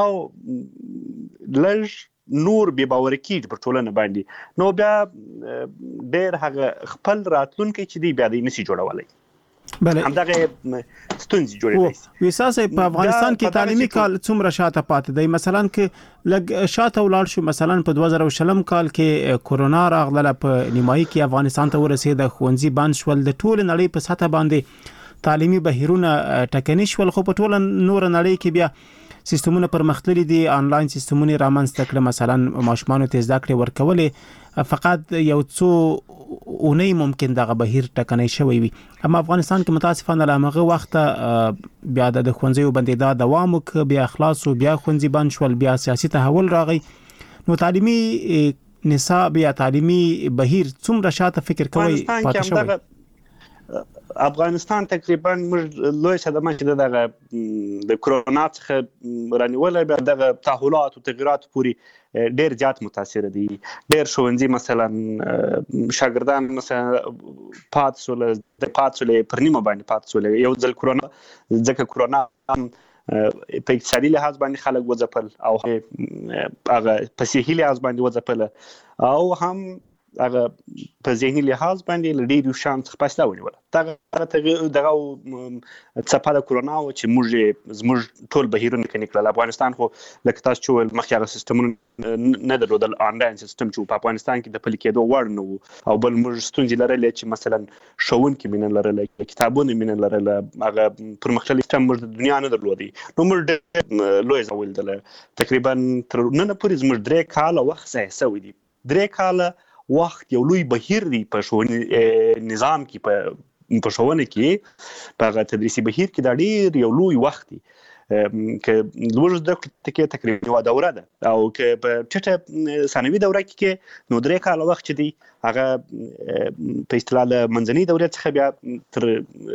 او لږ نور به باور کیږي پر ټولنه باندې نو بیا ډېر هغه خپل راتلونکي چې دی بیا د نسی جوړولای. بله همدغه ستونزې جوړېدای شي. ویسا صاحب په افغانستان کې تعلیمي کال څومره شاته پاتې دی؟ مثلا کې لګ شاته ولاړ شو مثلا په دوه زره شلم کال کې کورونا راغله په نیمایي کې افغانستان ته ورسېد ښوونځي بند شول د ټول نړۍ په سطح باندې تعلیمي بهیرونه ټکني شول خو په ټول نور نړۍ کې بیا سیستمونه پرمختللي دي آنلاین سیستمونه رامنځته کړل مثلا ماشومانو ته زده کړې ورکولې فقط یو څو اونۍ ممکن دغه بهیر ټکنی شوی وي اما افغانستان کې متاسفانه لامغه وخت بیا د ښوونځیو بندیدا دوام وک بیا خلاص او بیا ښوونځي بند شول بیا سیاسي تحول راغی نو تعلیمي نصاب یا تعلیمي بهیر څومره شاته فکر کوي پاتې شوی؟ افغانستان تقریبا موږ لوی صدمه چې دغه د کرونا څخه رانیول بیا دغه تحولات او تغیرات پوری ډیر زیات متاثر دي. ډیر ښوونځي مثلا شاګردان مثلا پاتسول د پاتسول پر نیمه باندې پاتسول یو ځل کرونا ځکه کرونا په اقتصادي لحاظ باندې خلک وځپل او هغه په صحي لحاظ باندې وځپل او هم هغه په ذهني لحاظ باندې لډیر شان څخه پاسته ونیول. دغه دغه څپه د کرونا او چې موږ زموږ ټول بهیرونه کې نکړل. افغانستان خو لکه تاسو چې مخکې هغه سیستمونه نه درلودل آنلاین سیستم چې په افغانستان کې د پلي کېدو وړ نه وو او بل موږ ستونزې لرلې چې مثلا ښوونکي مینه لرله کتابونه مینه لرله هغه پرمختللی سیستم موږ د دنیا نه درلودي نو موږ لوی ځول دله تقریبا تر نن پورې زموږ درې کاله وخت ځای سوی دی. درې کاله وخت یو لوی بهیر دی په ښوونې نظام کې په په ښوونه کې په تدریسي بهیر کې دا ډېر یو لوی وخت دی که لوړ زده کړې کې تقریبا یوه دوره ده او که په ټیټه ثانوي دوره کې نو درې کاله وخت چې دی هغه په اصطلاح له منځنۍ دورې څخه بیا تر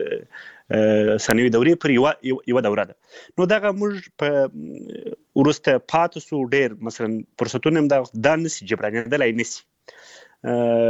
ثانوي دورې پر یوه یوه دوره ده. نو دغه موږ په وروسته پاتې سو ډېر مثلا فرصتونه هم دا نسي جبرانېدلی نسي